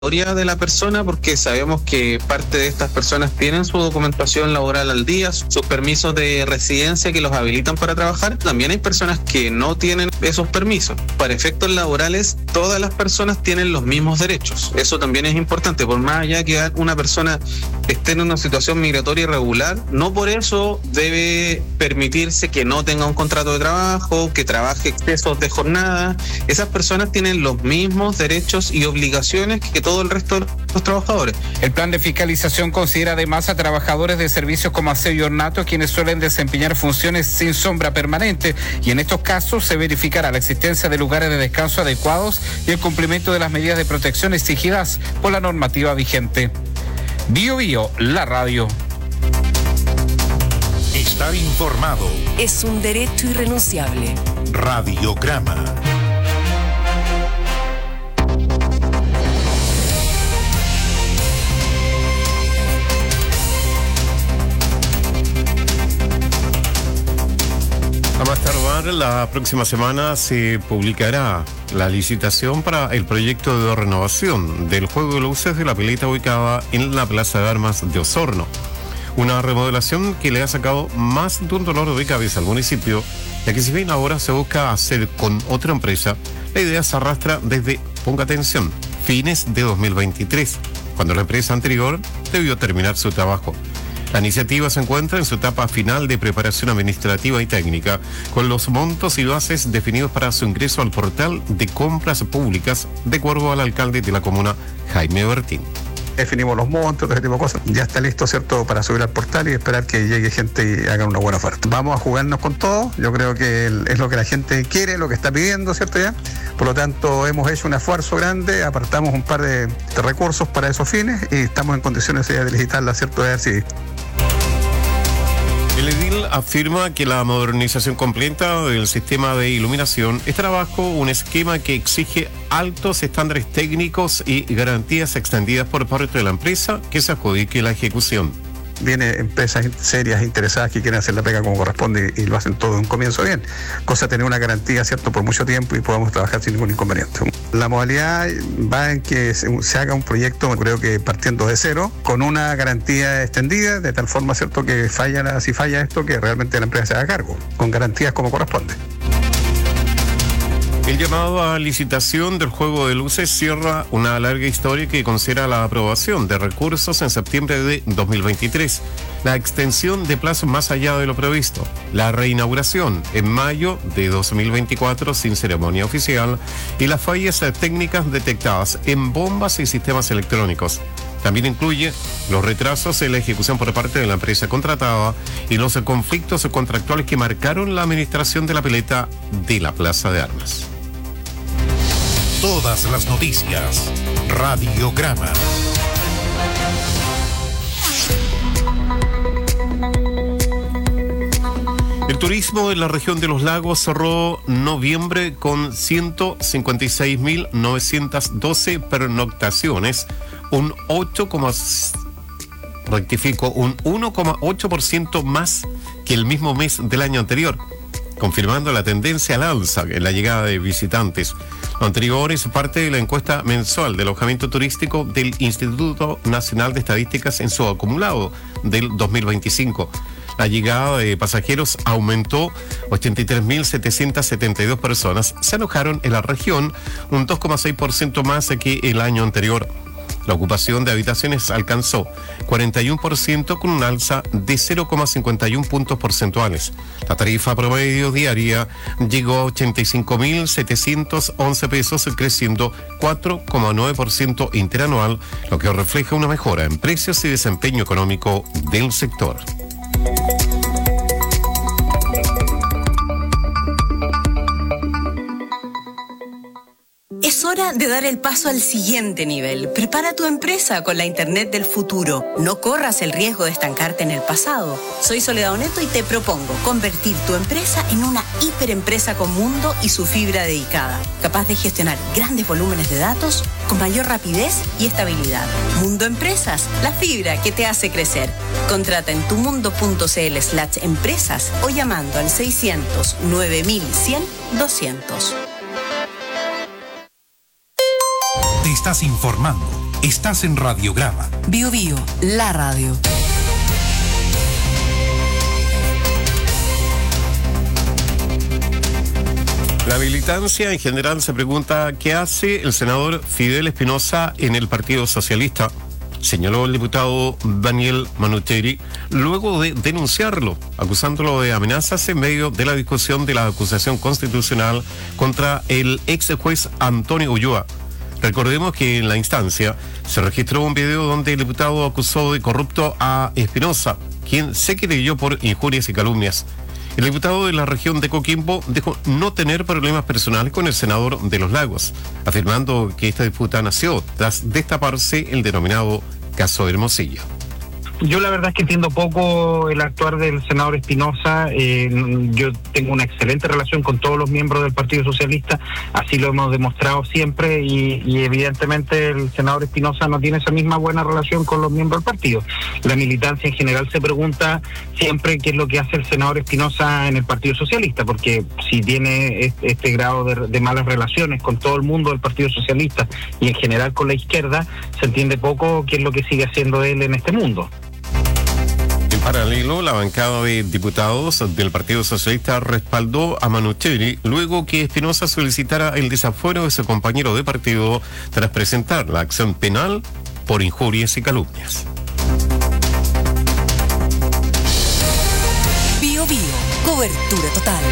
de la persona, porque sabemos que parte de estas personas tienen su documentación laboral al día, sus permisos de residencia que los habilitan para trabajar. También hay personas que no tienen esos permisos. Para efectos laborales, todas las personas tienen los mismos derechos. Eso también es importante. Por más allá que una persona esté en una situación migratoria irregular, no por eso debe permitirse que no tenga un contrato de trabajo, que trabaje excesos de jornada. Esas personas tienen los mismos derechos y obligaciones que todo el resto de los trabajadores. El plan de fiscalización considera además a trabajadores de servicios como aseo y ornato, quienes suelen desempeñar funciones sin sombra permanente, y en estos casos se verificará la existencia de lugares de descanso adecuados y el cumplimiento de las medidas de protección exigidas por la normativa vigente. Bio Bio, la radio. Estar informado es un derecho irrenunciable. Radiograma. A más tardar, la próxima semana se publicará la licitación para el proyecto de renovación del juego de luces de la pileta ubicada en la Plaza de Armas de Osorno. Una remodelación que le ha sacado más de un dolor de cabeza al municipio, ya que si bien ahora se busca hacer con otra empresa, la idea se arrastra desde, ponga atención, fines de 2023, cuando la empresa anterior debió terminar su trabajo. La iniciativa se encuentra en su etapa final de preparación administrativa y técnica, con los montos y bases definidos para su ingreso al portal de compras públicas, de acuerdo al alcalde de la comuna, Jaime Bertín. Definimos los montos, todo ese tipo de cosas. Ya está listo, ¿cierto?, para subir al portal y esperar que llegue gente y haga una buena oferta. Vamos a jugarnos con todo. Yo creo que es lo que la gente quiere, lo que está pidiendo, ¿cierto? Ya. Por lo tanto, hemos hecho un esfuerzo grande, apartamos un par de recursos para esos fines y estamos en condiciones ya de licitarla, ¿cierto? A ver si... El edil afirma que la modernización completa del sistema de iluminación estará bajo un esquema que exige altos estándares técnicos y garantías extendidas por parte de la empresa que se adjudique la ejecución. Vienen empresas serias, interesadas, que quieren hacer la pega como corresponde y lo hacen todo de un comienzo bien. Cosa de tener una garantía, ¿cierto?, por mucho tiempo y podamos trabajar sin ningún inconveniente. La modalidad va en que se haga un proyecto, creo que partiendo de cero, con una garantía extendida, de tal forma, ¿cierto?, que si falla esto, que realmente la empresa se haga cargo, con garantías como corresponde. El llamado a licitación del juego de luces cierra una larga historia que considera la aprobación de recursos en septiembre de 2023, la extensión de plazos más allá de lo previsto, la reinauguración en mayo de 2024 sin ceremonia oficial y las fallas técnicas detectadas en bombas y sistemas electrónicos. También incluye los retrasos en la ejecución por parte de la empresa contratada y los conflictos contractuales que marcaron la administración de la pileta de la Plaza de Armas. Todas las noticias. Radiograma. El turismo en la región de los lagos cerró noviembre con 156.912 pernoctaciones, un 1,8% más que el mismo mes del año anterior, confirmando la tendencia al alza en la llegada de visitantes. Lo anterior es parte de la encuesta mensual de alojamiento turístico del Instituto Nacional de Estadísticas en su acumulado del 2025. La llegada de pasajeros aumentó, 83.772 personas se alojaron en la región, un 2,6% más que el año anterior. La ocupación de habitaciones alcanzó 41% con un alza de 0,51 puntos porcentuales. La tarifa promedio diaria llegó a 85.711 pesos, creciendo 4,9% interanual, lo que refleja una mejora en precios y desempeño económico del sector. Es hora de dar el paso al siguiente nivel. Prepara tu empresa con la Internet del futuro. No corras el riesgo de estancarte en el pasado. Soy Soledad Oneto y te propongo convertir tu empresa en una hiperempresa con mundo y su fibra dedicada, capaz de gestionar grandes volúmenes de datos con mayor rapidez y estabilidad. Mundo Empresas, la fibra que te hace crecer. Contrata en tumundo.cl/empresas o llamando al 600 9100 200. Te estás informando Estás en Radiograma. Bio Bio, la radio. La militancia en general se pregunta qué hace el senador Fidel Espinosa en el Partido Socialista. Señaló el diputado Daniel Manuteri luego de denunciarlo, acusándolo de amenazas en medio de la discusión de la acusación constitucional contra el ex juez Antonio Ulloa. Recordemos que en la instancia se registró un video donde el diputado acusó de corrupto a Espinosa, quien se querelló por injurias y calumnias. El diputado de la región de Coquimbo dijo no tener problemas personales con el senador de Los Lagos, afirmando que esta disputa nació tras destaparse el denominado caso Hermosillo. Yo la verdad es que entiendo poco el actuar del senador Espinosa. Yo tengo una excelente relación con todos los miembros del Partido Socialista, así lo hemos demostrado siempre y evidentemente el senador Espinosa no tiene esa misma buena relación con los miembros del partido. La militancia en general se pregunta siempre qué es lo que hace el senador Espinosa en el Partido Socialista, porque si tiene este grado de malas relaciones con todo el mundo del Partido Socialista y en general con la izquierda, se entiende poco qué es lo que sigue haciendo él en este mundo. En paralelo, la bancada de diputados del Partido Socialista respaldó a Manuteri luego que Espinosa solicitara el desafuero de su compañero de partido tras presentar la acción penal por injurias y calumnias. Bio Bio, cobertura total.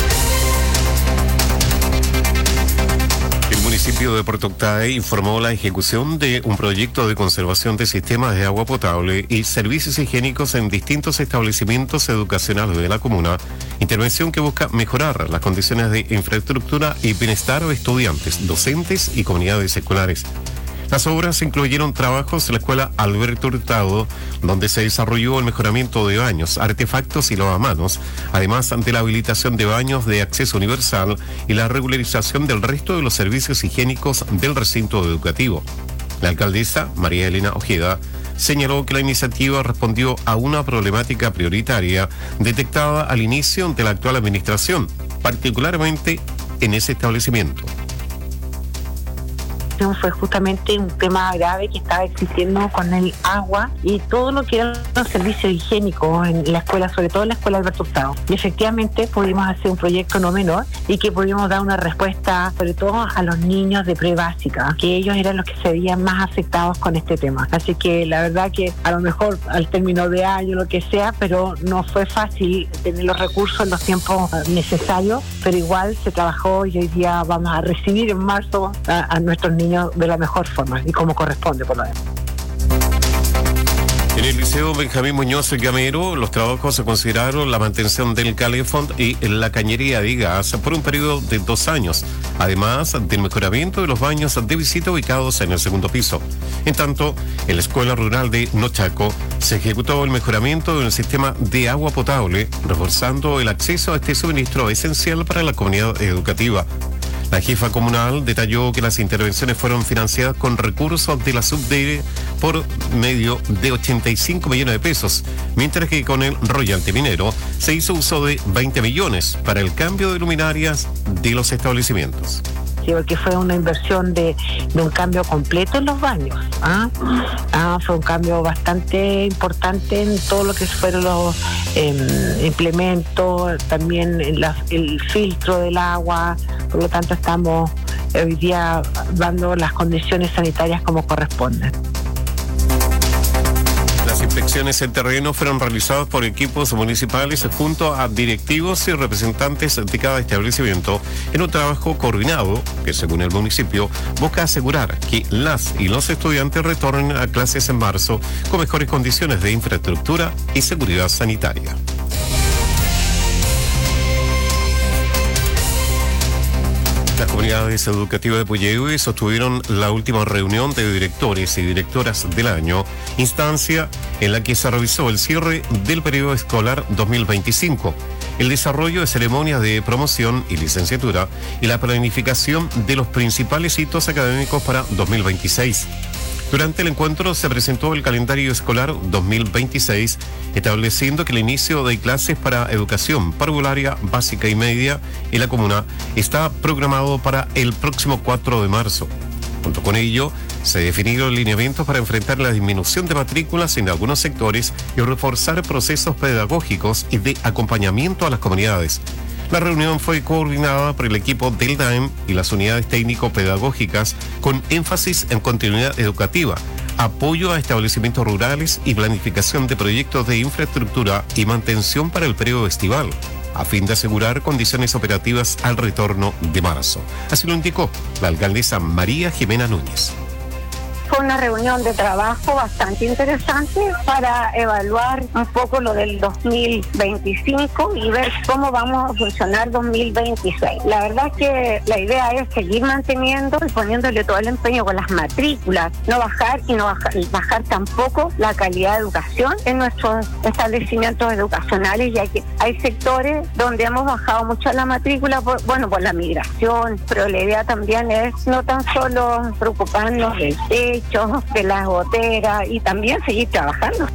El municipio de Puerto Octay informó la ejecución de un proyecto de conservación de sistemas de agua potable y servicios higiénicos en distintos establecimientos educacionales de la comuna, intervención que busca mejorar las condiciones de infraestructura y bienestar de estudiantes, docentes y comunidades escolares. Las obras incluyeron trabajos en la escuela Alberto Hurtado, donde se desarrolló el mejoramiento de baños, artefactos y lavamanos, además de la habilitación de baños de acceso universal y la regularización del resto de los servicios higiénicos del recinto educativo. La alcaldesa, María Elena Ojeda, señaló que la iniciativa respondió a una problemática prioritaria detectada al inicio de la actual administración, particularmente en ese establecimiento. Fue justamente un tema grave que estaba existiendo con el agua y todo lo que eran los servicios higiénicos en la escuela, sobre todo en la escuela Alberto Hurtado. Y efectivamente pudimos hacer un proyecto no menor y que pudimos dar una respuesta sobre todo a los niños de prebásica, que ellos eran los que se veían más afectados con este tema. Así que la verdad que a lo mejor al término de año, lo que sea, pero no fue fácil tener los recursos en los tiempos necesarios, pero igual se trabajó y hoy día vamos a recibir en marzo a nuestros niños de la mejor forma y como corresponde por lo demás. En el Liceo Benjamín Muñoz Gamero, los trabajos se consideraron la mantención del calefón y la cañería de gas por un periodo de 2 años, además del mejoramiento de los baños de visita ubicados en el segundo piso. En tanto, en la Escuela Rural de Nochaco se ejecutó el mejoramiento del sistema de agua potable, reforzando el acceso a este suministro esencial para la comunidad educativa. La jefa comunal detalló que las intervenciones fueron financiadas con recursos de la SUBDE por medio de 85 millones de pesos, mientras que con el royalty minero se hizo uso de 20 millones para el cambio de luminarias de los establecimientos. Porque fue una inversión de un cambio completo en los baños. Fue un cambio bastante importante en todo lo que fueron los implementos, también el filtro del agua. Por lo tanto, estamos hoy día dando las condiciones sanitarias como corresponden. Las inspecciones en terreno fueron realizadas por equipos municipales junto a directivos y representantes de cada establecimiento en un trabajo coordinado que, según el municipio, busca asegurar que las y los estudiantes retornen a clases en marzo con mejores condiciones de infraestructura y seguridad sanitaria. Las comunidades educativas de Puyehue sostuvieron la última reunión de directores y directoras del año, instancia en la que se revisó el cierre del periodo escolar 2025, el desarrollo de ceremonias de promoción y licenciatura y la planificación de los principales hitos académicos para 2026. Durante el encuentro se presentó el calendario escolar 2026, estableciendo que el inicio de clases para educación parvularia, básica y media en la comuna está programado para el próximo 4 de marzo. Junto con ello, se definieron lineamientos para enfrentar la disminución de matrículas en algunos sectores y reforzar procesos pedagógicos y de acompañamiento a las comunidades. La reunión fue coordinada por el equipo del DAEM y las unidades técnico-pedagógicas con énfasis en continuidad educativa, apoyo a establecimientos rurales y planificación de proyectos de infraestructura y mantención para el periodo estival, a fin de asegurar condiciones operativas al retorno de marzo. Así lo indicó la alcaldesa María Jimena Núñez. Fue una reunión de trabajo bastante interesante para evaluar un poco lo del 2025 y ver cómo vamos a funcionar 2026. La verdad es que la idea es seguir manteniendo y poniéndole todo el empeño con las matrículas, no bajar y no bajar tampoco la calidad de educación en nuestros establecimientos educacionales, ya que hay sectores donde hemos bajado mucho la matrícula por la migración, pero la idea también es no tan solo preocuparnos del de las goteras y también seguir trabajando.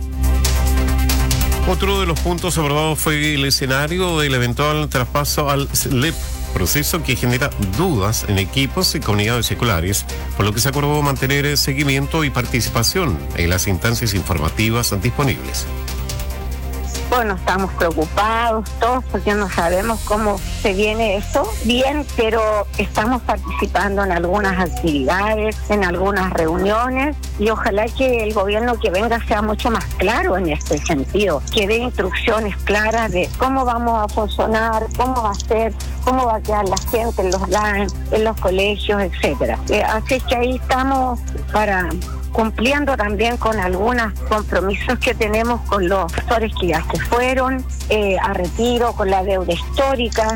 Otro de los puntos abordados fue el escenario del eventual traspaso al SLEP, proceso que genera dudas en equipos y comunidades escolares, por lo que se acordó mantener seguimiento y participación en las instancias informativas disponibles. Bueno, estamos preocupados todos porque no sabemos cómo se viene eso bien, pero estamos participando en algunas actividades, en algunas reuniones y ojalá que el gobierno que venga sea mucho más claro en este sentido, que dé instrucciones claras de cómo vamos a funcionar, cómo va a ser, cómo va a quedar la gente en los GAN, en los colegios, etcétera. Así que ahí estamos cumpliendo también con algunos compromisos que tenemos con los profesores que ya se fueron a retiro, con la deuda histórica.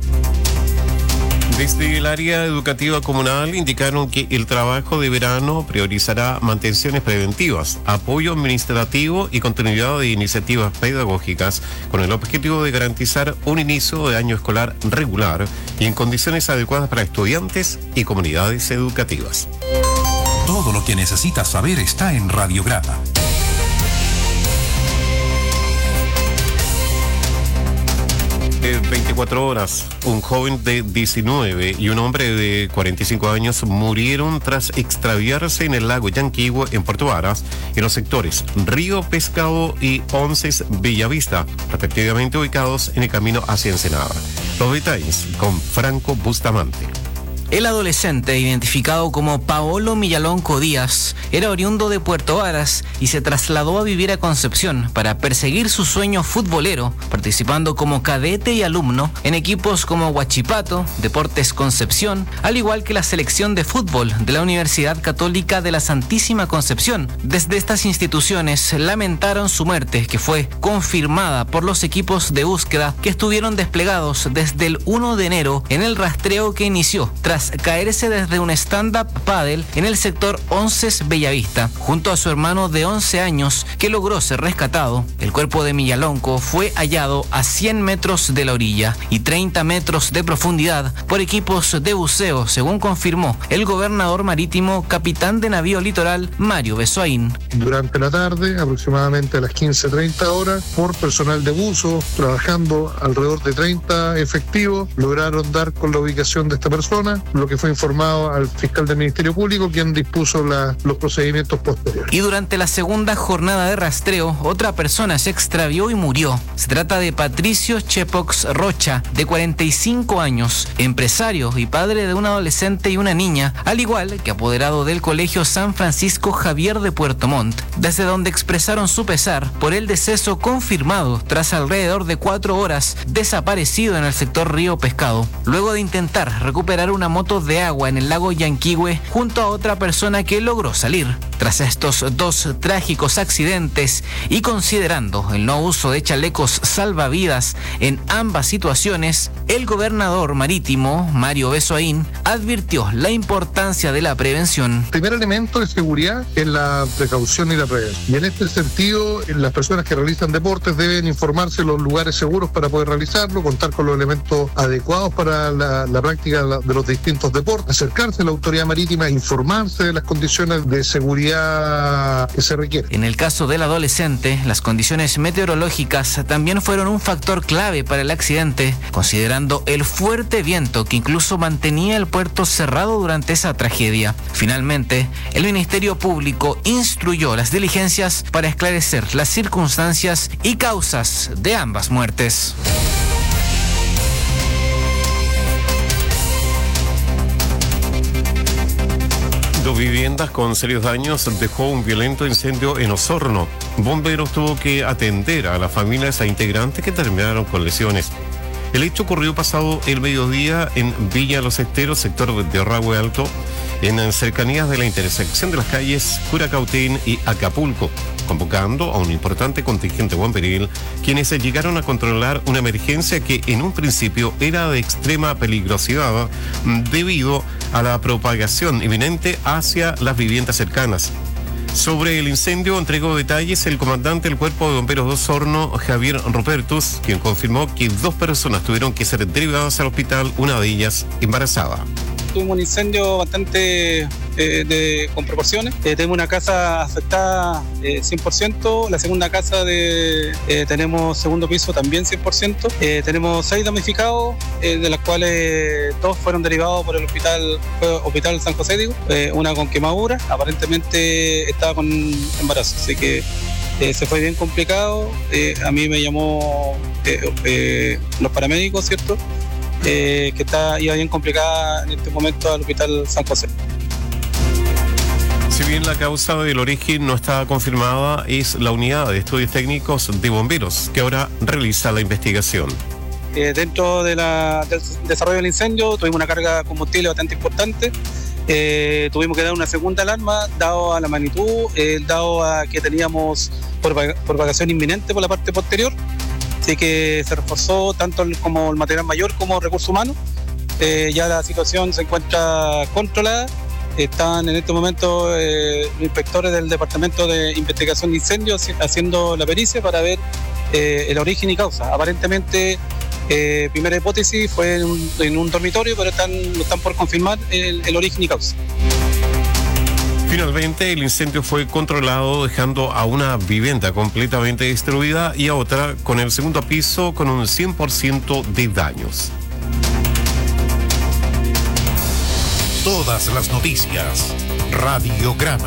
Desde el área educativa comunal indicaron que el trabajo de verano priorizará mantenciones preventivas, apoyo administrativo y continuidad de iniciativas pedagógicas con el objetivo de garantizar un inicio de año escolar regular y en condiciones adecuadas para estudiantes y comunidades educativas. Todo lo que necesitas saber está en Radiograma. De 24 horas, un joven de 19 y un hombre de 45 años murieron tras extraviarse en el lago Yanquihue en Puerto Varas, en los sectores Río Pescado y Onces Bellavista, respectivamente ubicados en el camino hacia Ensenada. Los detalles con Franco Bustamante. El adolescente, identificado como Paolo Millalonco Díaz, era oriundo de Puerto Varas y se trasladó a vivir a Concepción para perseguir su sueño futbolero, participando como cadete y alumno en equipos como Huachipato, Deportes Concepción, al igual que la selección de fútbol de la Universidad Católica de la Santísima Concepción. Desde estas instituciones lamentaron su muerte, que fue confirmada por los equipos de búsqueda que estuvieron desplegados desde el 1 de enero en el rastreo que inició tras caerse desde un stand-up paddle en el sector Onces Bellavista, junto a su hermano de 11 años que logró ser rescatado. El cuerpo de Millalonco fue hallado a 100 metros de la orilla y 30 metros de profundidad por equipos de buceo, según confirmó el gobernador marítimo, capitán de navío litoral, Mario Besoaín. Durante la tarde, aproximadamente a las 15:30 horas, por personal de buzo, trabajando alrededor de 30 efectivos, lograron dar con la ubicación de esta persona, lo que fue informado al fiscal del Ministerio Público, quien dispuso los procedimientos posteriores. Y durante la segunda jornada de rastreo, otra persona se extravió y murió. Se trata de Patricio Chepox Rocha, de 45 años, empresario y padre de un adolescente y una niña, al igual que apoderado del Colegio San Francisco Javier de Puerto Montt, desde donde expresaron su pesar por el deceso confirmado tras alrededor de 4 horas desaparecido en el sector Río Pescado, luego de intentar recuperar una moto de agua en el lago Yanquihue junto a otra persona que logró salir. Tras estos dos trágicos accidentes y considerando el no uso de chalecos salvavidas en ambas situaciones, el gobernador marítimo, Mario Besoaín, advirtió la importancia de la prevención. El primer elemento de seguridad es la precaución y la prevención. Y en este sentido, las personas que realizan deportes deben informarse de los lugares seguros para poder realizarlo, contar con los elementos adecuados para la práctica de los distintos deportes, acercarse a la autoridad marítima, informarse de las condiciones de seguridad profundidad que se requiere. En el caso del adolescente, las condiciones meteorológicas también fueron un factor clave para el accidente, considerando el fuerte viento que incluso mantenía el puerto cerrado durante esa tragedia. Finalmente, el Ministerio Público instruyó las diligencias para esclarecer las circunstancias y causas de ambas muertes. 2 viviendas con serios daños dejó un violento incendio en Osorno. Bomberos tuvo que atender a las familias e integrantes que terminaron con lesiones. El hecho ocurrió pasado el mediodía en Villa Los Esteros, sector de Orrahue Alto, en cercanías de la intersección de las calles Curacautín y Acapulco, convocando a un importante contingente bomberil, quienes llegaron a controlar una emergencia que en un principio era de extrema peligrosidad debido a la propagación inminente hacia las viviendas cercanas. Sobre el incendio entregó detalles el comandante del Cuerpo de Bomberos de Osorno, Javier Rupertus, quien confirmó que 2 personas tuvieron que ser derivadas al hospital, una de ellas embarazada. Tuvimos un incendio bastante con proporciones. Tenemos una casa afectada 100%, la segunda casa tenemos segundo piso también 100%. Tenemos 6 damnificados, de las cuales 2 fueron derivados por el hospital San José, una con quemadura, aparentemente estaba con embarazo, así que se fue bien complicado. A mí me llamó los paramédicos, ¿cierto? Que iba bien complicada en este momento al hospital San José. Si bien la causa del origen no está confirmada, es la unidad de estudios técnicos de bomberos que ahora realiza la investigación. Dentro del desarrollo del incendio tuvimos una carga de combustible bastante importante. Tuvimos que dar una segunda alarma dado a la magnitud, dado a que teníamos propagación inminente por la parte posterior. Así que se reforzó tanto como el material mayor como recursos humanos. Ya la situación se encuentra controlada. Están en este momento los inspectores del Departamento de Investigación de Incendios haciendo la pericia para ver el origen y causa. Aparentemente, primera hipótesis fue en un dormitorio, pero están por confirmar el origen y causa. Finalmente, el incendio fue controlado, dejando a una vivienda completamente destruida y a otra con el segundo piso con un 100% de daños. Todas las noticias. Radiograma.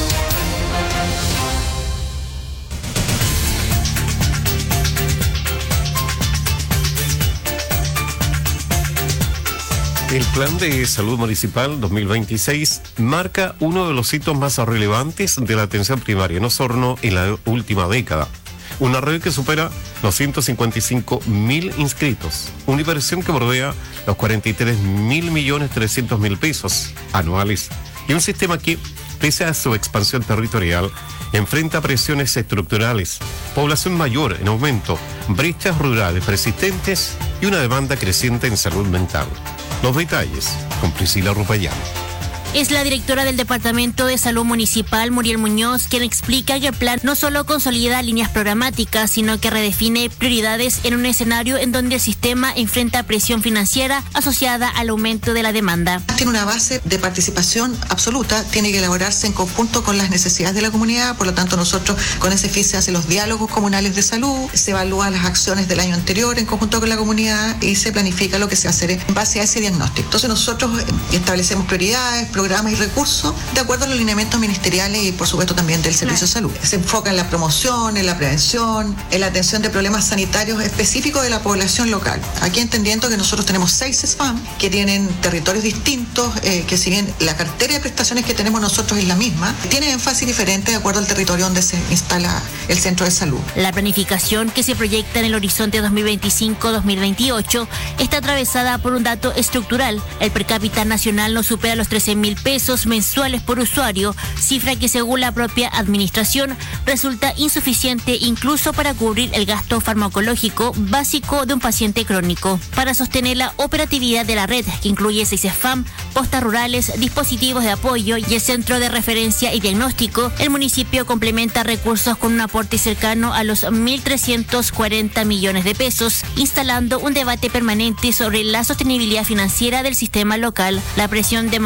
El Plan de Salud Municipal 2026 marca uno de los hitos más relevantes de la atención primaria en Osorno en la última década. Una red que supera los 155.000 inscritos, una inversión que bordea los 43.300.000 pesos anuales y un sistema que, pese a su expansión territorial, enfrenta presiones estructurales, población mayor en aumento, brechas rurales persistentes y una demanda creciente en salud mental. Los detalles con Priscila Rupayán. Es la directora del Departamento de Salud Municipal, Muriel Muñoz, quien explica que el plan no solo consolida líneas programáticas, sino que redefine prioridades en un escenario en donde el sistema enfrenta presión financiera asociada al aumento de la demanda. Tiene una base de participación absoluta, tiene que elaborarse en conjunto con las necesidades de la comunidad, por lo tanto nosotros con ese fin se hacen los diálogos comunales de salud, se evalúan las acciones del año anterior en conjunto con la comunidad y se planifica lo que se hace en base a ese diagnóstico. Entonces nosotros establecemos prioridades, programas y recursos de acuerdo a los lineamientos ministeriales y por supuesto también del Servicio de Salud. Se enfoca en la promoción, en la prevención, en la atención de problemas sanitarios específicos de la población local. Aquí entendiendo que nosotros tenemos 6 SPAM que tienen territorios distintos, que si bien la cartera de prestaciones que tenemos nosotros es la misma, tiene énfasis diferente de acuerdo al territorio donde se instala el centro de salud. La planificación que se proyecta en el horizonte 2025-2028 está atravesada por un dato estructural. El per cápita nacional no supera los 13.000 pesos mensuales por usuario, cifra que según la propia administración resulta insuficiente incluso para cubrir el gasto farmacológico básico de un paciente crónico. Para sostener la operatividad de la red, que incluye 6 SFAM, postas rurales, dispositivos de apoyo y el centro de referencia y diagnóstico, el municipio complementa recursos con un aporte cercano a los 1.340 millones de pesos, instalando un debate permanente sobre la sostenibilidad financiera del sistema local. La presión demográfica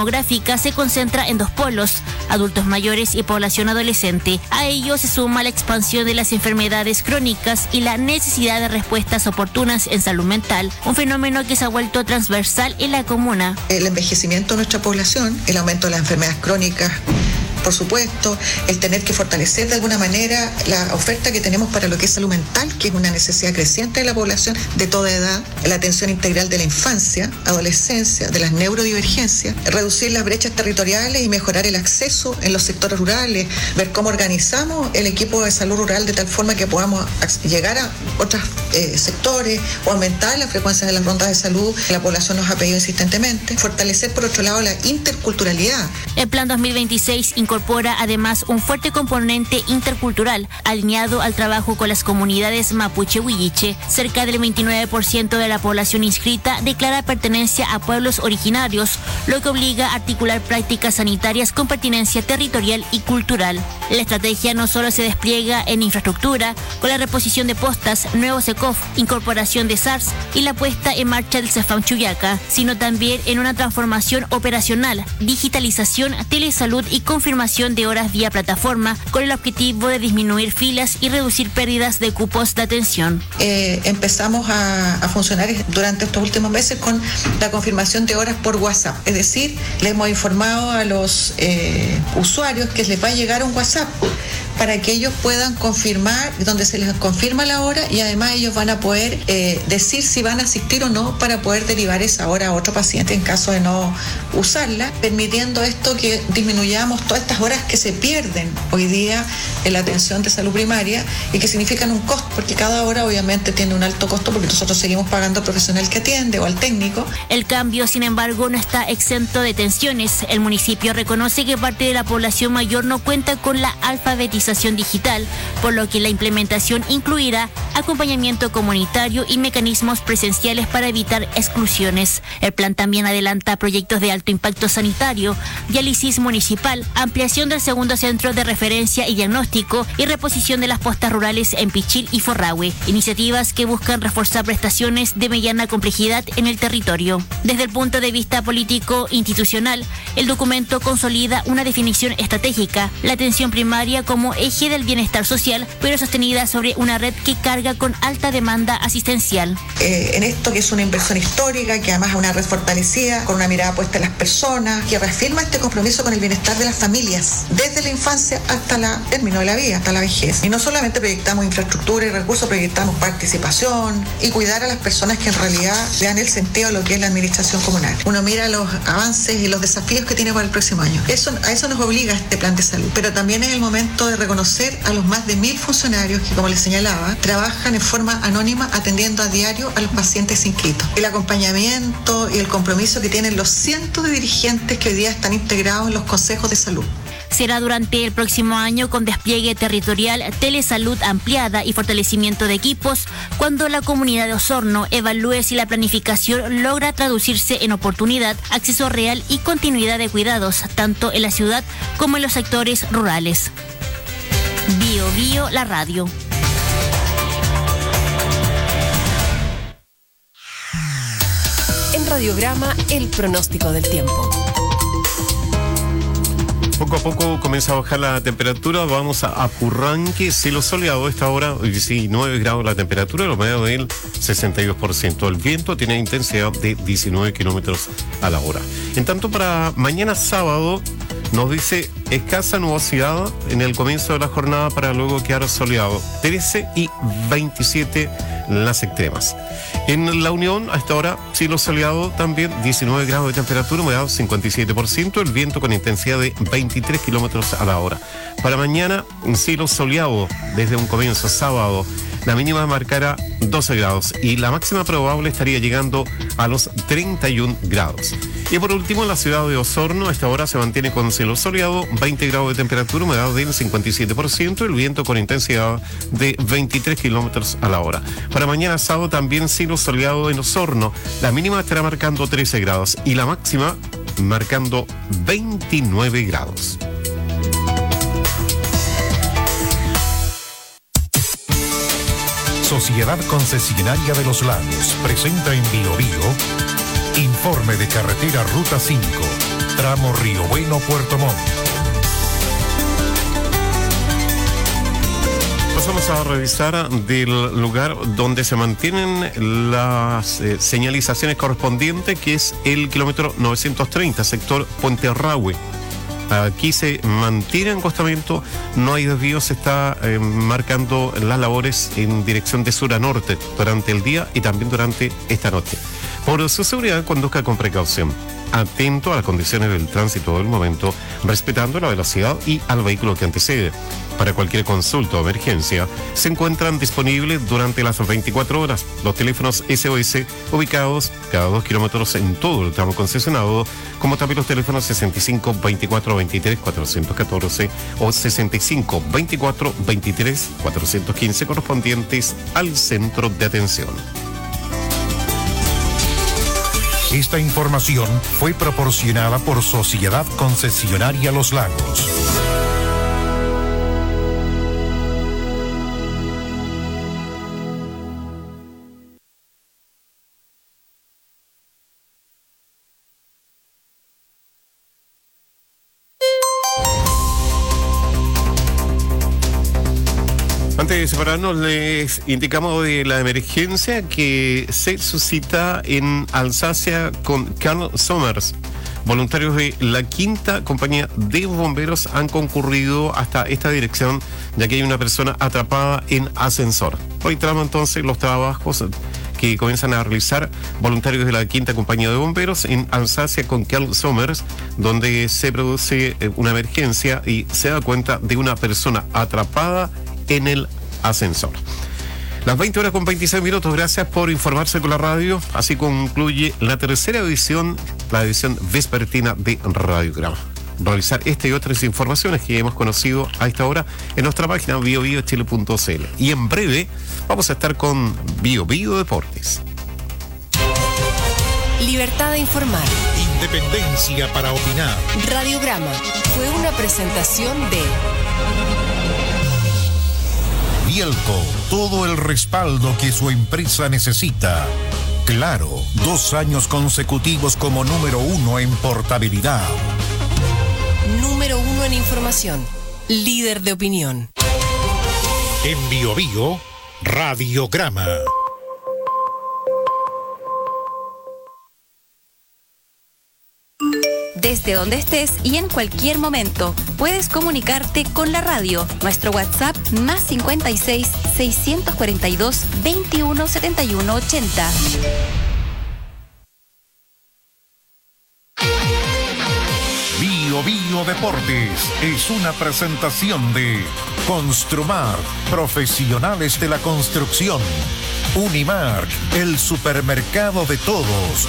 pública se concentra en dos polos: adultos mayores y población adolescente. A ello se suma la expansión de las enfermedades crónicas y la necesidad de respuestas oportunas en salud mental, un fenómeno que se ha vuelto transversal en la comuna. El envejecimiento de nuestra población, el aumento de las enfermedades crónicas, por supuesto, el tener que fortalecer de alguna manera la oferta que tenemos para lo que es salud mental, que es una necesidad creciente de la población de toda edad, la atención integral de la infancia, adolescencia, de las neurodivergencias, reducir las brechas territoriales y mejorar el acceso en los sectores rurales, ver cómo organizamos el equipo de salud rural de tal forma que podamos llegar a otros sectores o aumentar la frecuencia de las rondas de salud que la población nos ha pedido insistentemente, fortalecer por otro lado la interculturalidad. El Plan 2026 incorpora además un fuerte componente intercultural, alineado al trabajo con las comunidades mapuche-huilliche. Cerca del 29% de la población inscrita declara pertenencia a pueblos originarios, lo que obliga a articular prácticas sanitarias con pertinencia territorial y cultural. La estrategia no solo se despliega en infraestructura, con la reposición de postas, nuevo SECOF, incorporación de SARS y la puesta en marcha del CEFAM Chuyaca, sino también en una transformación operacional, digitalización, telesalud y confirmación de horas vía plataforma, con el objetivo de disminuir filas y reducir pérdidas de cupos de atención. Empezamos a funcionar durante estos últimos meses con la confirmación de horas por WhatsApp. Es decir, le hemos informado a los usuarios que les va a llegar un WhatsApp para que ellos puedan confirmar, donde se les confirma la hora, y además ellos van a poder decir si van a asistir o no para poder derivar esa hora a otro paciente en caso de no usarla, permitiendo esto que disminuyamos todas estas horas que se pierden hoy día en la atención de salud primaria y que significan un costo, porque cada hora obviamente tiene un alto costo porque nosotros seguimos pagando al profesional que atiende o al técnico. El cambio, sin embargo, no está exento de tensiones. El municipio reconoce que parte de la población mayor no cuenta con la alfabetización digital, por lo que la implementación incluirá acompañamiento comunitario y mecanismos presenciales para evitar exclusiones. El plan también adelanta proyectos de alto impacto sanitario, diálisis municipal, ampliación del segundo centro de referencia y diagnóstico y reposición de las postas rurales en Pichil y Forrahue, iniciativas que buscan reforzar prestaciones de mediana complejidad en el territorio. Desde el punto de vista político institucional, el documento consolida una definición estratégica, la atención primaria como eje del bienestar social, pero sostenida sobre una red que carga con alta demanda asistencial. En esto que es una inversión histórica, que además es una red fortalecida, con una mirada puesta en las personas, que reafirma este compromiso con el bienestar de las familias, desde la infancia hasta el término de la vida, hasta la vejez. Y no solamente proyectamos infraestructura y recursos, proyectamos participación y cuidar a las personas que en realidad le dan el sentido a lo que es la administración comunal. Uno mira los avances y los desafíos que tiene para el próximo año. A eso nos obliga este plan de salud, pero también es el momento de reconocer a los más de 1.000 funcionarios que, como les señalaba, trabajan en forma anónima atendiendo a diario a los pacientes inscritos. El acompañamiento y el compromiso que tienen los cientos de dirigentes que hoy día están integrados en los consejos de salud. Será durante el próximo año, con despliegue territorial, telesalud ampliada y fortalecimiento de equipos, cuando la comunidad de Osorno evalúe si la planificación logra traducirse en oportunidad, acceso real y continuidad de cuidados, tanto en la ciudad como en los sectores rurales. Bio Bio, la radio. En Radiograma, el pronóstico del tiempo. Poco a poco comienza a bajar la temperatura. Vamos a Purranque, cielo soleado a esta hora, 19 grados la temperatura, la humedad del 62%. El viento tiene intensidad de 19 kilómetros a la hora. En tanto, para mañana sábado, nos dice escasa nubosidad en el comienzo de la jornada para luego quedar soleado, 13 y 27 las extremas. En La Unión, a esta hora, cielo soleado también, 19 grados de temperatura, humedad 57%, el viento con intensidad de 23 kilómetros a la hora. Para mañana, cielo soleado desde un comienzo, sábado, la mínima marcará 12 grados y la máxima probable estaría llegando a los 31 grados. Y por último, en la ciudad de Osorno, a esta hora se mantiene con cielo soleado, 20 grados de temperatura, humedad del 57%, el viento con intensidad de 23 kilómetros a la hora. Para mañana sábado también cielo soleado en Osorno, la mínima estará marcando 13 grados y la máxima marcando 29 grados. Sociedad Concesionaria de los Lagos presenta en Bio Bio informe de carretera Ruta 5, tramo Río Bueno-Puerto Montt. Pasamos a revisar del lugar donde se mantienen las señalizaciones correspondientes, que es el kilómetro 930, sector Puente Rahue. Aquí se mantiene acostamiento, no hay desvíos, se está marcando las labores en dirección de sur a norte durante el día y también durante esta noche. Por su seguridad, conduzca con precaución, atento a las condiciones del tránsito del momento, respetando la velocidad y al vehículo que antecede. Para cualquier consulta o emergencia, se encuentran disponibles durante las 24 horas los teléfonos SOS ubicados cada 2 kilómetros en todo el tramo concesionado, como también los teléfonos 65 24 23 414 o 65 24 23 415 correspondientes al centro de atención. Esta información fue proporcionada por Sociedad Concesionaria Los Lagos. Antes de separarnos, les indicamos de la emergencia que se suscita en Alsacia con Carl Sommers. Voluntarios de la 5ª Compañía de Bomberos han concurrido hasta esta dirección, ya que hay una persona atrapada en ascensor. Hoy tramo entonces los trabajos que comienzan a realizar voluntarios de la 5ª Compañía de Bomberos en Alsacia con Carl Sommers, donde se produce una emergencia y se da cuenta de una persona atrapada en el ascensor. Las 20 horas con 26 minutos, gracias por informarse con la radio. Así concluye la tercera edición, la edición vespertina de Radiograma. Realizar esta y otras informaciones que hemos conocido a esta hora en nuestra página biobiochile.cl. Y en breve vamos a estar con Bio Deportes. Libertad de informar. Independencia para opinar. Radiograma fue una presentación de Bielco, todo el respaldo que su empresa necesita. Claro, 2 años consecutivos como número 1 en portabilidad. Número 1 en información. Líder de opinión. En Bio Radiograma. Desde donde estés y en cualquier momento, puedes comunicarte con la radio. Nuestro WhatsApp más 56 642 21 71 80. Bio Deportes es una presentación de Construmar, profesionales de la construcción. Unimark, el supermercado de todos.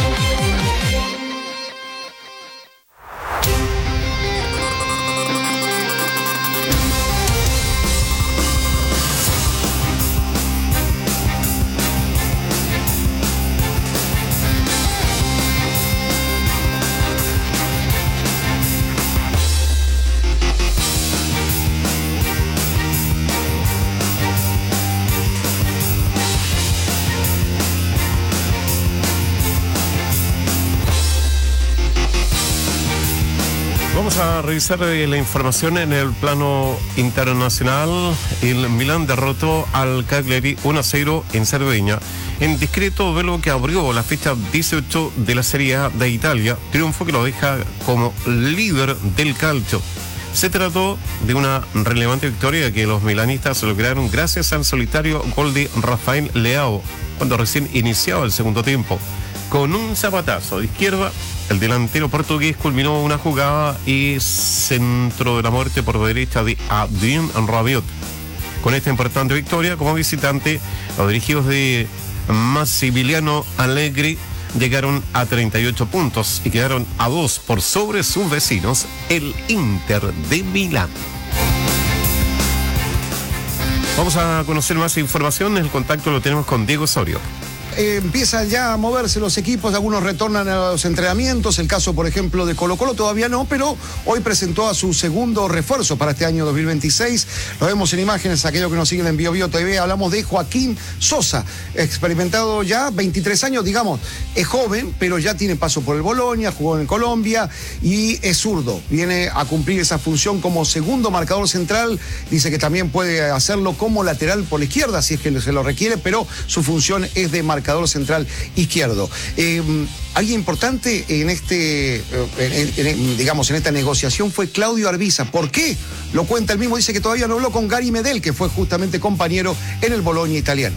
Vamos a revisar la información en el plano internacional. El Milán derrotó al Cagliari 1-0 en Cerdeña, en discreto duelo que abrió la fecha 18 de la Serie A de Italia, triunfo que lo deja como líder del calcio. Se trató de una relevante victoria que los milanistas lograron gracias al solitario gol de Rafael Leao, cuando recién iniciaba el segundo tiempo. Con un zapatazo de izquierda, el delantero portugués culminó una jugada y centro de la muerte por derecha de Adrien Rabiot. Con esta importante victoria, como visitante, los dirigidos de Massimiliano Allegri llegaron a 38 puntos y quedaron a 2 por sobre sus vecinos, el Inter de Milán. Vamos a conocer más información. El contacto lo tenemos con Diego Osorio. empiezan ya a moverse los equipos, algunos retornan a los entrenamientos, el caso por ejemplo de Colo-Colo todavía no, pero hoy presentó a su segundo refuerzo para este año 2026, lo vemos en imágenes, aquellos que nos siguen en Bio TV, hablamos de Joaquín Sosa, experimentado ya, 23 años, digamos, es joven, pero ya tiene paso por el Bolonia, jugó en Colombia y es zurdo, viene a cumplir esa función como segundo marcador central, dice que también puede hacerlo como lateral por la izquierda, si es que se lo requiere, pero su función es de marcador central izquierdo. Alguien importante en en esta negociación fue Claudio Arbiza. ¿Por qué? Lo cuenta él mismo, dice que todavía no habló con Gary Medel, que fue justamente compañero en el Bolonia italiano.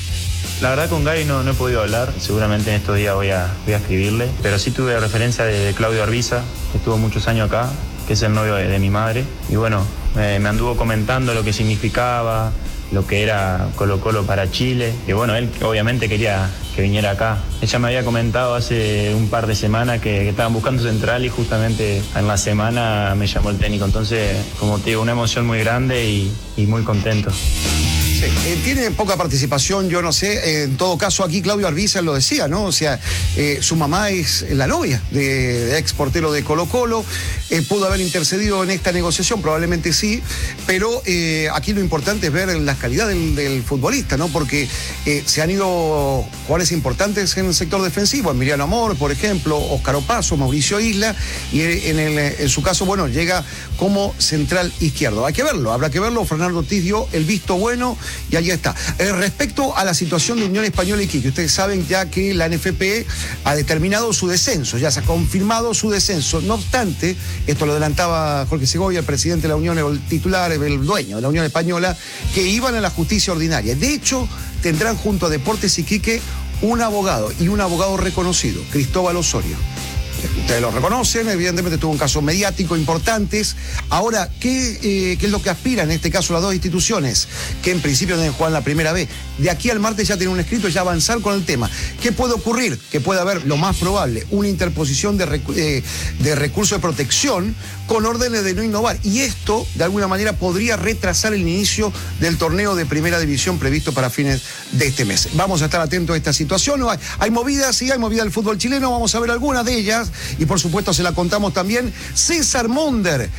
La verdad con Gary no he podido hablar, seguramente en estos días voy a escribirle, pero sí tuve referencia de Claudio Arbiza, que estuvo muchos años acá, que es el novio de mi madre, y bueno, me anduvo comentando lo que significaba, lo que era Colo-Colo para Chile, y bueno, él obviamente quería que viniera acá. Ella me había comentado hace un par de semanas que estaban buscando central y justamente en la semana me llamó el técnico, entonces como te digo, una emoción muy grande y muy contento. Sí, tiene poca participación, yo no sé, en todo caso aquí Claudio Arbiza lo decía, ¿no? O sea, su mamá es la novia de ex portero de Colo-Colo, pudo haber intercedido en esta negociación, probablemente sí, pero aquí lo importante es ver la calidad del futbolista, ¿no? Porque se han ido jugadores importantes en el sector defensivo, Emiliano Amor, por ejemplo, Óscar Opaso, Mauricio Isla, y en su caso, bueno, llega como central izquierdo. Hay que verlo, habrá que verlo, Fernando Ortiz dio el visto bueno, y allí está. Respecto a la situación de Unión Española y Iquique, ustedes saben ya que la NFP ha determinado su descenso, ya se ha confirmado su descenso. No obstante, esto lo adelantaba Jorge Segovia, el presidente de la Unión, el titular, el dueño de la Unión Española, que iban a la justicia ordinaria. De hecho, tendrán junto a Deportes Iquique un abogado, y un abogado reconocido, Cristóbal Osorio. Ustedes lo reconocen, evidentemente tuvo un caso mediático importantes. Ahora, ¿qué es lo que aspiran en este caso las dos instituciones? Que en principio deben jugar en la primera B. De aquí al martes ya tienen un escrito y ya avanzar con el tema. ¿Qué puede ocurrir? Que puede haber, lo más probable, una interposición de recurso de protección con órdenes de no innovar. Y esto, de alguna manera, podría retrasar el inicio del torneo de primera división previsto para fines de este mes. Vamos a estar atentos a esta situación. Hay movidas, sí, hay movida del fútbol chileno. Vamos a ver algunas de ellas. Y por supuesto se la contamos también. César Munder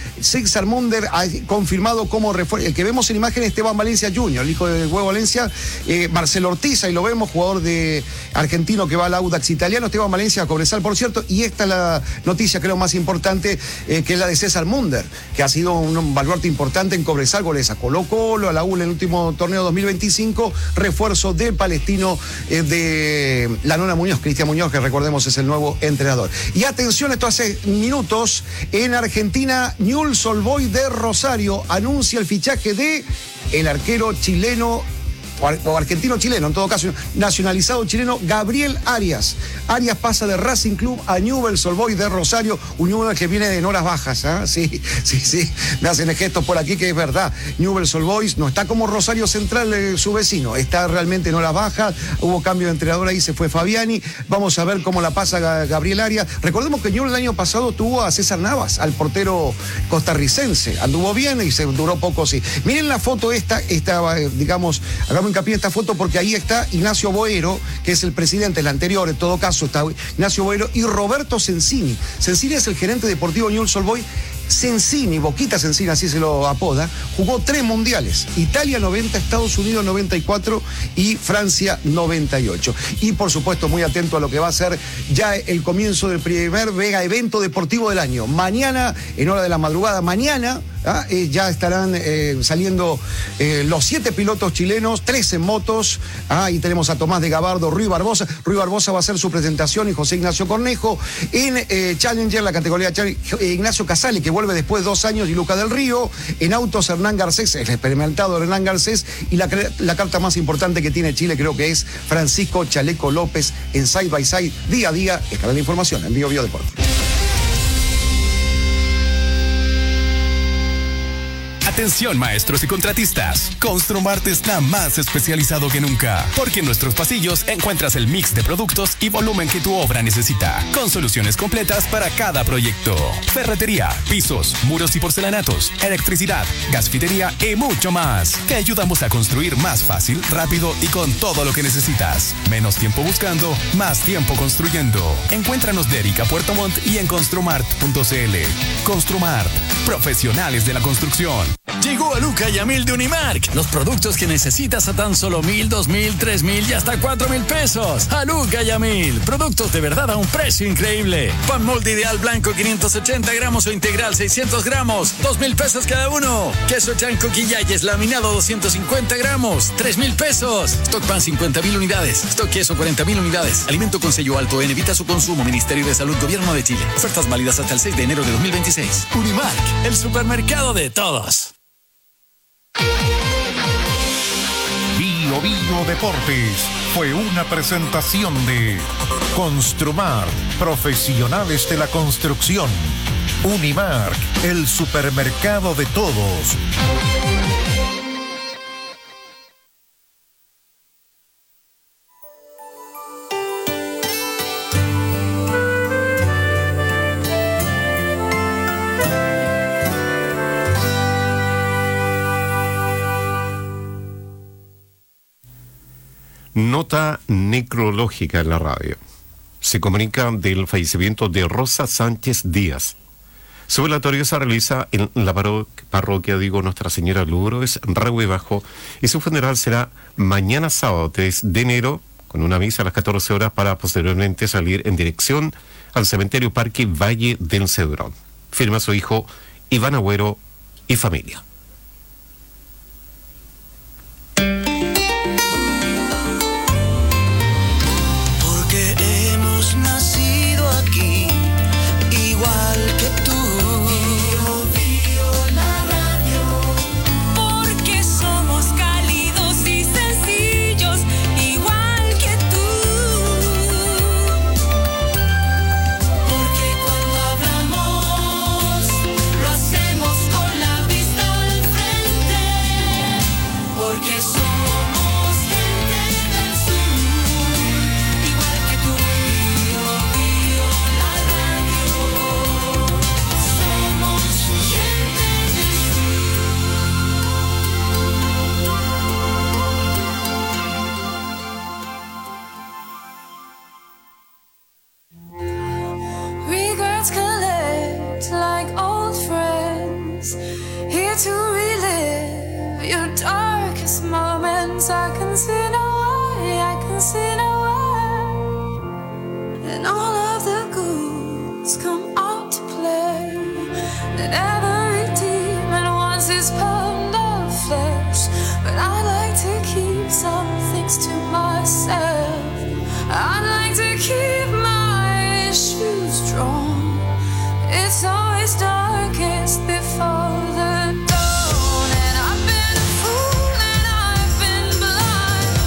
ha confirmado como refuerzo. El que vemos en imagen es Esteban Valencia Jr., el hijo de Huevo Valencia. Marcelo Ortiz, ahí lo vemos, jugador de argentino que va al Audax italiano. Esteban Valencia a Cobresal, por cierto. Y esta es la noticia, creo, más importante, que es la de César Munder, que ha sido un baluarte importante en Cobresal, goles a Colo-Colo, a la U en el último torneo 2025, refuerzo del palestino de la Nona Muñoz, Cristian Muñoz, que recordemos es el nuevo entrenador. Y atención, esto hace minutos, en Argentina, Newell's Old Boys de Rosario anuncia el fichaje de el arquero chileno, o argentino-chileno, en todo caso, nacionalizado chileno, Gabriel Arias. Arias pasa de Racing Club a Newell's Old Boys de Rosario, un Newell's que viene en horas bajas, ¿eh? Sí, me hacen gestos por aquí que es verdad. Newell's Old Boys no está como Rosario Central, su vecino, está realmente en horas bajas, hubo cambio de entrenador ahí, se fue Fabiani, vamos a ver cómo la pasa Gabriel Arias. Recordemos que Newell's el año pasado tuvo a César Navas, al portero costarricense, anduvo bien y se duró poco, sí. Miren la foto esta digamos, hagamos hincapié en esta foto porque ahí está Ignacio Boero, que es el presidente, el anterior, en todo caso está Ignacio Boero, y Roberto Sensini. Sensini es el gerente deportivo de Newell's Old Boys. Sensini, Boquita Sensini, así se lo apoda, jugó 3 mundiales, Italia 90, Estados Unidos 94 y Francia 98. Y por supuesto muy atento a lo que va a ser ya el comienzo del primer Vega evento deportivo del año. Mañana, en hora de la madrugada, ya estarán saliendo los 7 pilotos chilenos, 3 en motos, y tenemos a Tomás de Gabardo, Rui Barbosa va a hacer su presentación, y José Ignacio Cornejo. En Challenger, la categoría Challenger, Ignacio Casale, que vuelve después de 2 años, y Lucas del Río. En autos, Hernán Garcés, el experimentado Hernán Garcés, y la carta más importante que tiene Chile creo que es Francisco Chaleco López en Side by Side, día a día. Estará la información en Bio Deportes. Atención maestros y contratistas, Construmart está más especializado que nunca, porque en nuestros pasillos encuentras el mix de productos y volumen que tu obra necesita, con soluciones completas para cada proyecto. Ferretería, pisos, muros y porcelanatos, electricidad, gasfitería y mucho más. Te ayudamos a construir más fácil, rápido y con todo lo que necesitas. Menos tiempo buscando, más tiempo construyendo. Encuéntranos de Erika Puerto Montt y en construmart.cl. Construmart, profesionales de la construcción. Llegó a Luca y a 1000 de Unimark. Los productos que necesitas a tan solo 1000, 2000, 3000 y hasta 4000 pesos. A Luca y a 1000. Productos de verdad a un precio increíble. Pan molde ideal blanco 580 gramos o integral 600 gramos. 2000 pesos cada uno. Queso chanco Quillayes laminado 250 gramos. 3000 pesos. Stock pan 50.000 unidades. Stock queso 40.000 unidades. Alimento con sello alto en evita su consumo. Ministerio de Salud, Gobierno de Chile. Ofertas válidas hasta el 6 de enero de 2026. Unimark, el supermercado de todos. Bio Bio Deportes fue una presentación de Construmart, profesionales de la construcción. Unimark, el supermercado de todos. Nota necrológica en la radio. Se comunica del fallecimiento de Rosa Sánchez Díaz. Su velatorio se realiza en la parroquia Nuestra Señora Lourdes, Rahue Bajo, y su funeral será mañana sábado 3 de enero, con una misa a las 14 horas para posteriormente salir en dirección al cementerio Parque Valle del Cedrón. Firma su hijo Iván Agüero y familia. Before the dawn, and I've been a fool and I've been blind.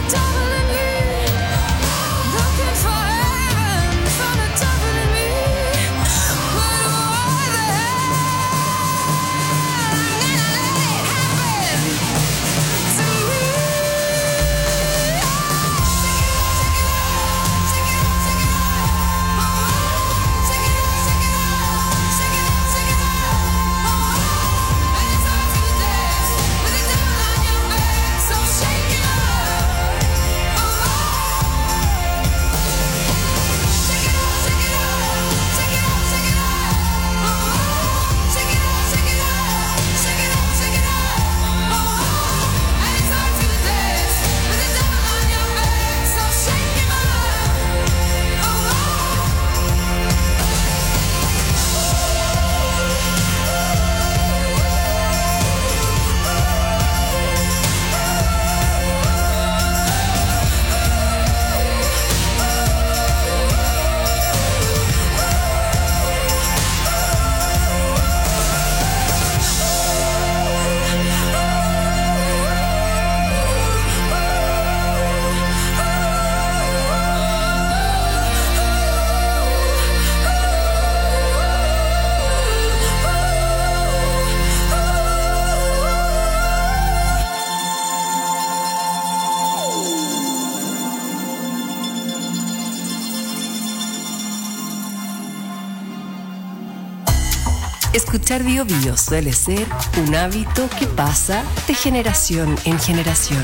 Escuchar Bio Bio suele ser un hábito que pasa de generación en generación.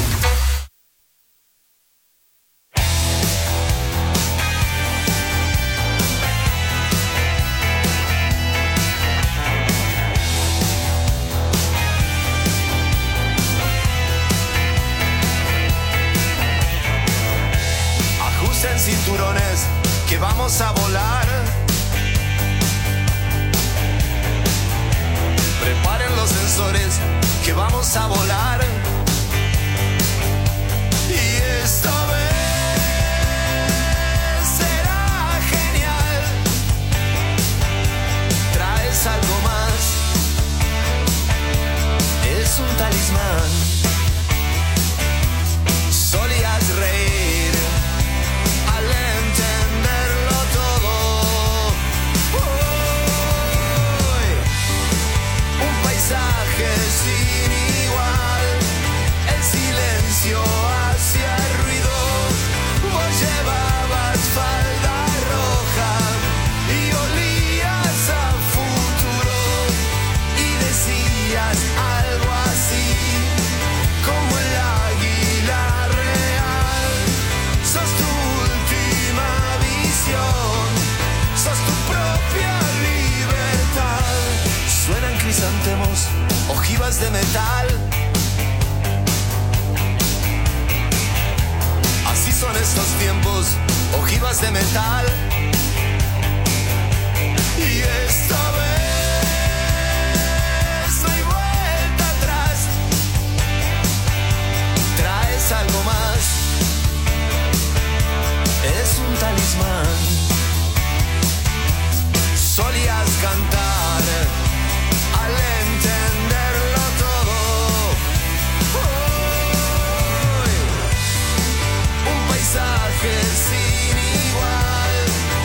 Ajusten cinturones que vamos a volar. Preparen los sensores que vamos a volar. Y esta vez será genial. Traes algo más. Es un talismán. Solías reír al entenderlo todo. Un paisaje sin igual. El silencio hacía ruido. Vos llevabas falda roja y olías a futuro. Y decías algo así como el águila real. Sos tu última visión. Sos tu propia libertad. Suenan crisantemos, ojivas de metal. Así son estos tiempos, ojivas de metal. Y esta vez no hay vuelta atrás. Traes algo más. Es un talismán. Solías cantar al entenderlo todo. Un paisaje sin igual.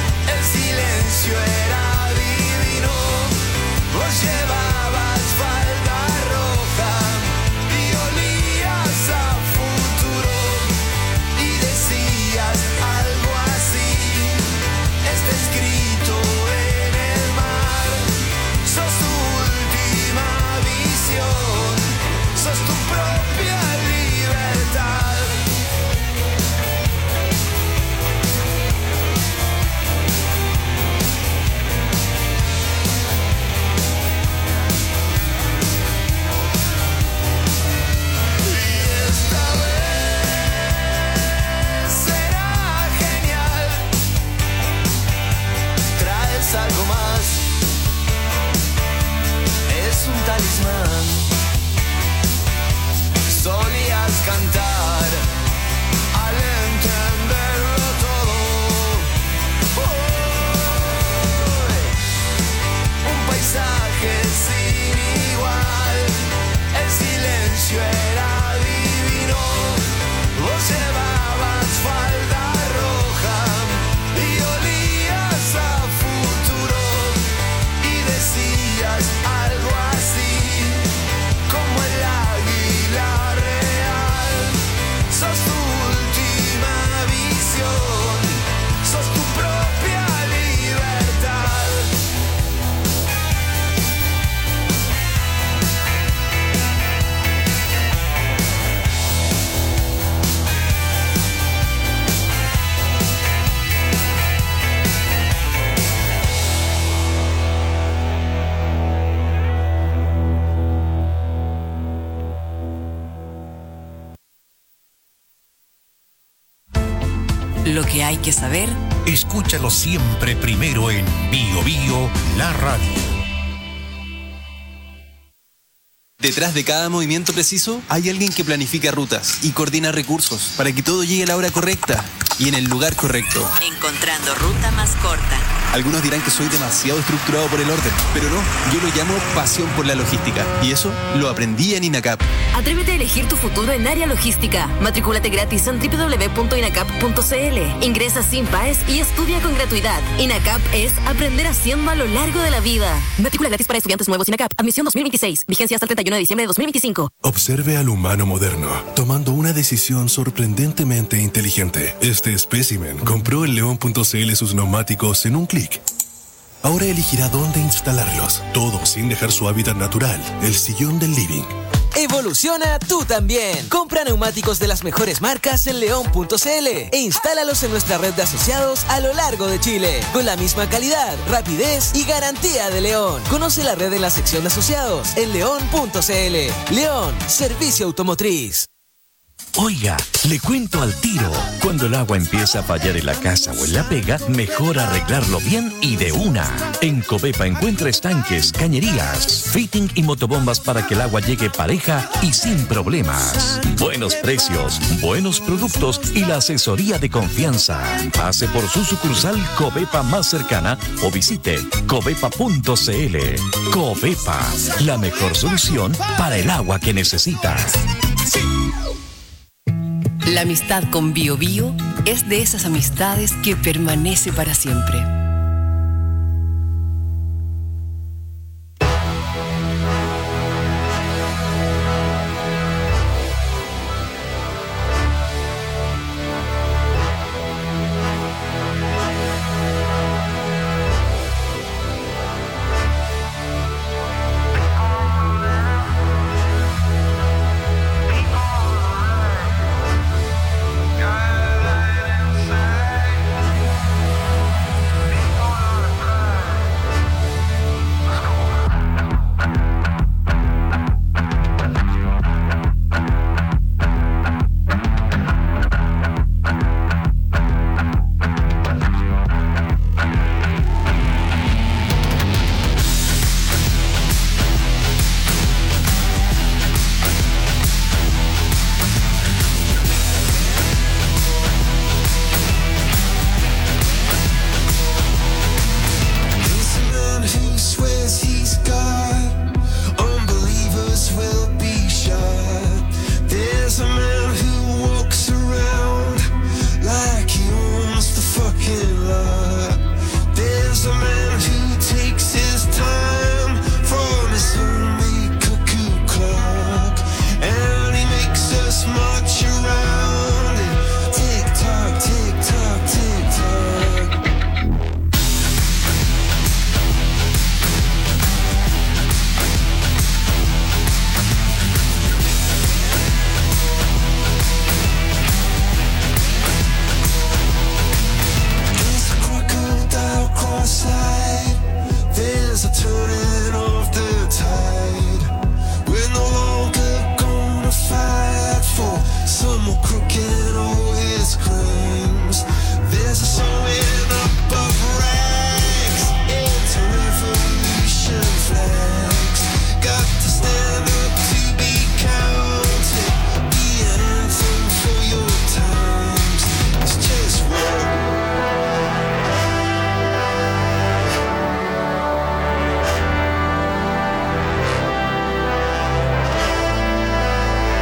Lo que hay que saber. Escúchalo siempre primero en Bio Bio, la radio. Detrás de cada movimiento preciso hay alguien que planifica rutas y coordina recursos para que todo llegue a la hora correcta y en el lugar correcto. Encontrando ruta más corta. Algunos dirán que soy demasiado estructurado por el orden, pero no, yo lo llamo pasión por la logística y eso lo aprendí en INACAP. Atrévete a elegir tu futuro en área logística. Matricúlate gratis en www.inacap.cl. Ingresa sin PAES y estudia con gratuidad. INACAP es aprender haciendo a lo largo de la vida. Matrícula gratis para estudiantes nuevos INACAP. Admisión 2026. Vigencia hasta el 31 de diciembre de 2025. Observe al humano moderno tomando una decisión sorprendentemente inteligente. Este espécimen compró en león.cl sus neumáticos en un clic. Ahora elegirá dónde instalarlos, todo sin dejar su hábitat natural, el sillón del living. Evoluciona tú también. Compra neumáticos de las mejores marcas en león.cl e instálalos en nuestra red de asociados a lo largo de Chile, con la misma calidad, rapidez y garantía de León. Conoce la red en la sección de asociados en león.cl. León, servicio automotriz. Oiga, le cuento al tiro. Cuando el agua empieza a fallar en la casa o en la pega, mejor arreglarlo bien y de una. En Covepa encuentra estanques, cañerías, fitting y motobombas para que el agua llegue pareja y sin problemas. Buenos precios, buenos productos y la asesoría de confianza. Pase por su sucursal Covepa más cercana o visite covepa.cl. Covepa, la mejor solución para el agua que necesitas. La amistad con Bio Bio es de esas amistades que permanece para siempre.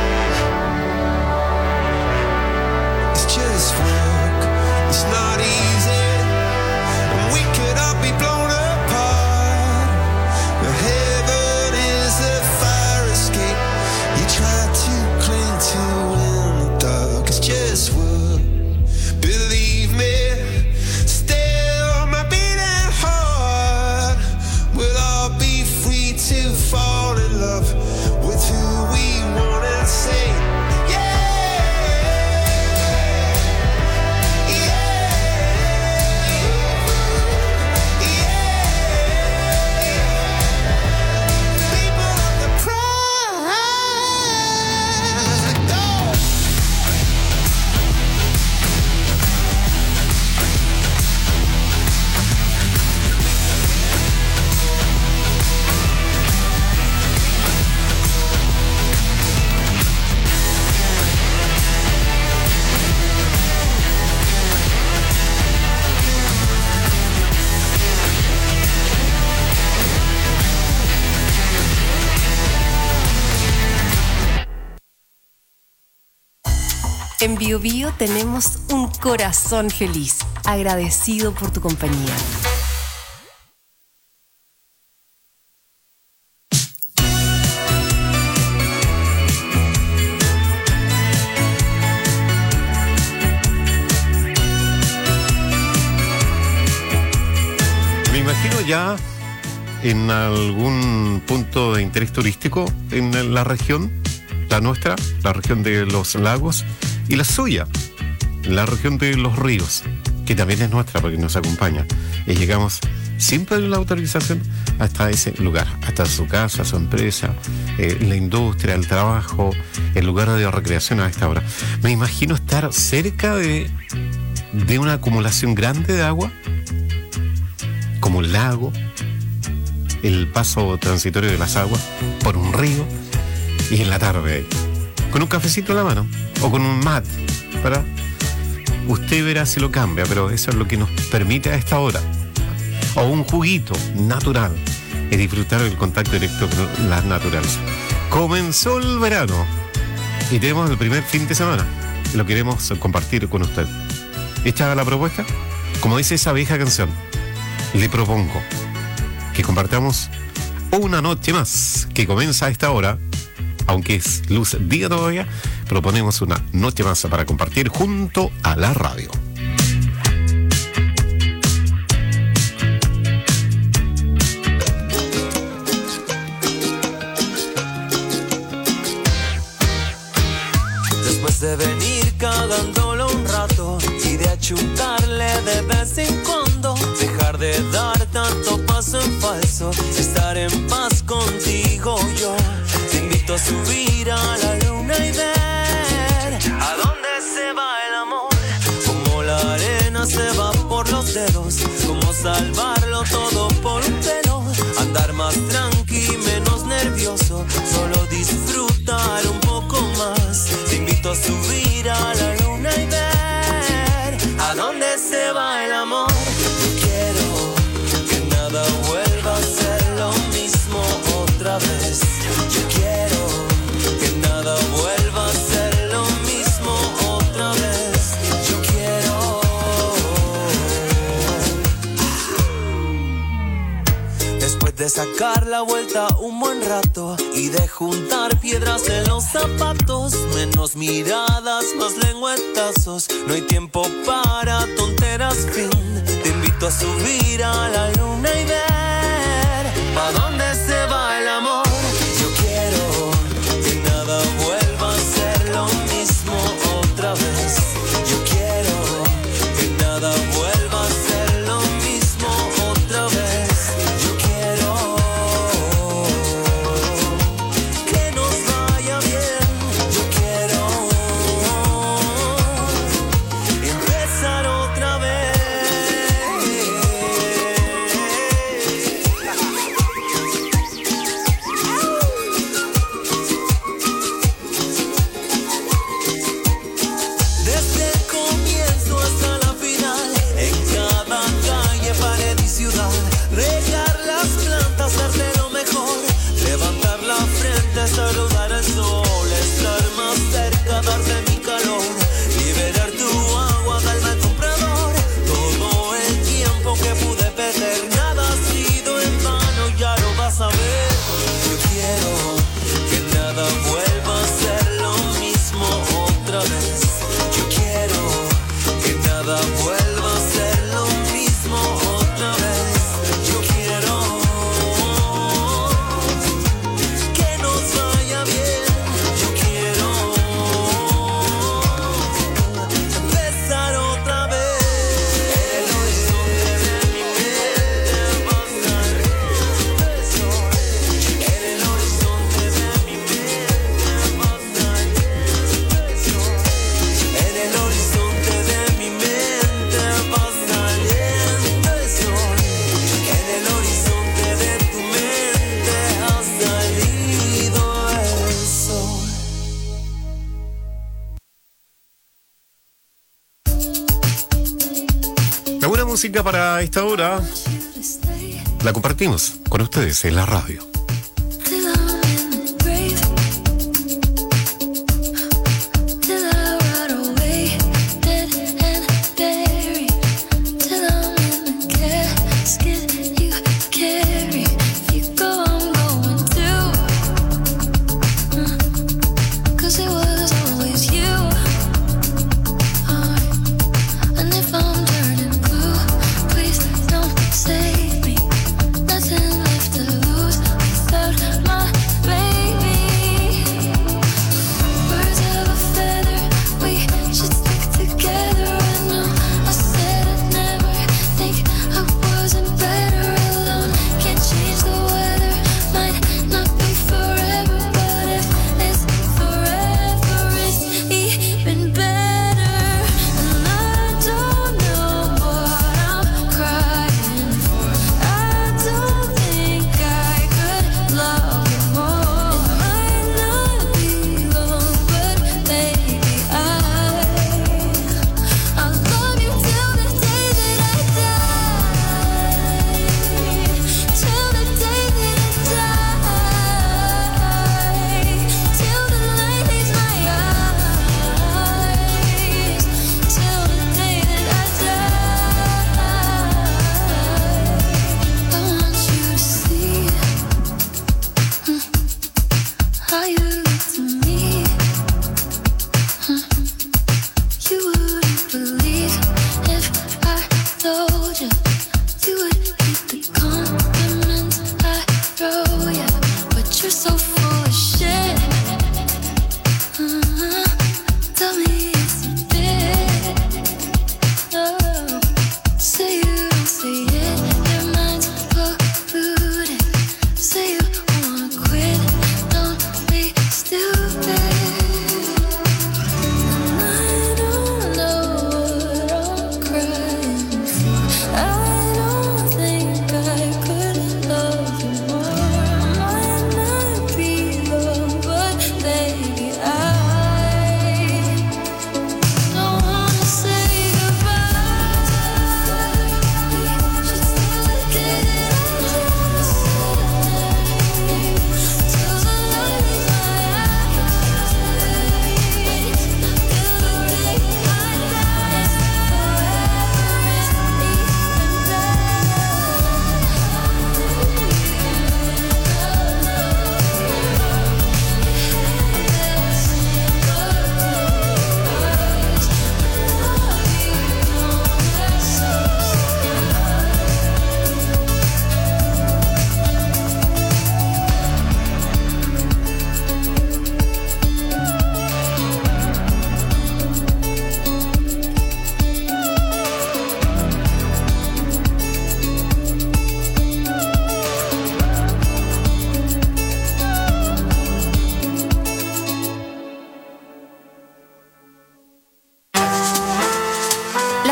It's not easy. En Bio Bio tenemos un corazón feliz, agradecido por tu compañía. Me imagino ya en algún punto de interés turístico en la región, la nuestra, la región de los lagos, y la suya, la región de los ríos, que también es nuestra porque nos acompaña. Y llegamos siempre en la autorización hasta ese lugar, hasta su casa, su empresa, la industria, el trabajo, el lugar de recreación a esta hora. Me imagino estar cerca de una acumulación grande de agua, como un lago, el paso transitorio de las aguas por un río, y en la tarde con un cafecito en la mano o con un mate, para usted verá si lo cambia, pero eso es lo que nos permite a esta hora, o un juguito natural y disfrutar del contacto directo con la naturaleza. Comenzó el verano y tenemos el primer fin de semana, lo queremos compartir con usted. Hecha la propuesta, como dice esa vieja canción, le propongo que compartamos una noche más que comienza a esta hora. Aunque es luz día todavía, proponemos una noche más para compartir junto a la radio. Después de venir cagándolo un rato y de achuntarle de vez en cuando, dejar de dar tanto paso en falso, estar en paz contigo yo. Te invito a subir a la luna y ver a dónde se va el amor. Como la arena se va por los dedos, como salvarlo todo por un pelo. Andar más tranqui, menos nervioso, solo disfrutar un poco más. Te invito a subir a la luna y ver a dónde se va el amor. Yo quiero que nada vuelva a ser lo mismo otra vez. Yo quiero que nada vuelva a ser lo mismo otra vez. Yo quiero. Después de sacar la vuelta un buen rato y de juntar piedras en los zapatos, menos miradas, más lengüetazos, no hay tiempo para tonteras, fin. Te invito a subir a la luna y ver ¿a dónde se va el amor? Yo quiero que nada vuelva a ser lo mismo otra vez. Yo quiero que nada vuelva a ser lo mismo otra vez. Yo quiero que nos vaya bien. Yo quiero empezar otra vez. Desde el comienzo hasta la final, en cada calle, pared y ciudad, regar las plantas, darte lo mejor, levantar la frente, saludar al sol, estar más cerca, darte mi calor, liberar tu agua, darme al comprador, todo el tiempo que pude perder, nada ha sido en vano, ya lo vas a ver. Yo quiero que nada vuelva a ser lo mismo otra vez. Yo quiero que nada vuelva a ser lo mismo otra vez. Yo quiero que nos vaya bien. Yo quiero empezar otra vez. El horizonte de mi mente pasa eso. En el horizonte de mi mente pasa eso. En el horizonte de mi mente va saliendo el sol. En el horizonte de tu mente ha salido el sol. La buena música para esta hora la compartimos con ustedes en la radio. Till I ride away.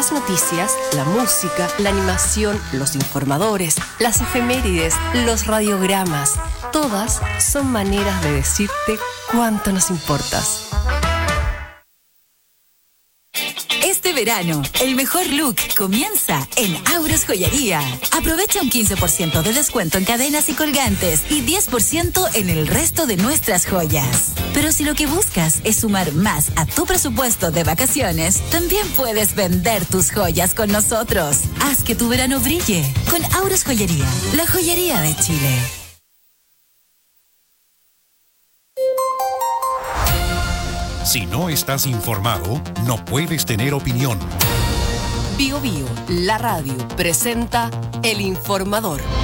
Las noticias, la música, la animación, los informadores, las efemérides, los radiogramas, todas son maneras de decirte cuánto nos importas. Este verano, el mejor look comienza en Auros Joyería. Aprovecha un 15% de descuento en cadenas y colgantes y 10% en el resto de nuestras joyas. Pero si lo que buscas es sumar más a tu presupuesto de vacaciones, también puedes vender tus joyas con nosotros. Haz que tu verano brille con Auros Joyería, la joyería de Chile. Si no estás informado, no puedes tener opinión. Bio Bio, la radio, presenta El Informador.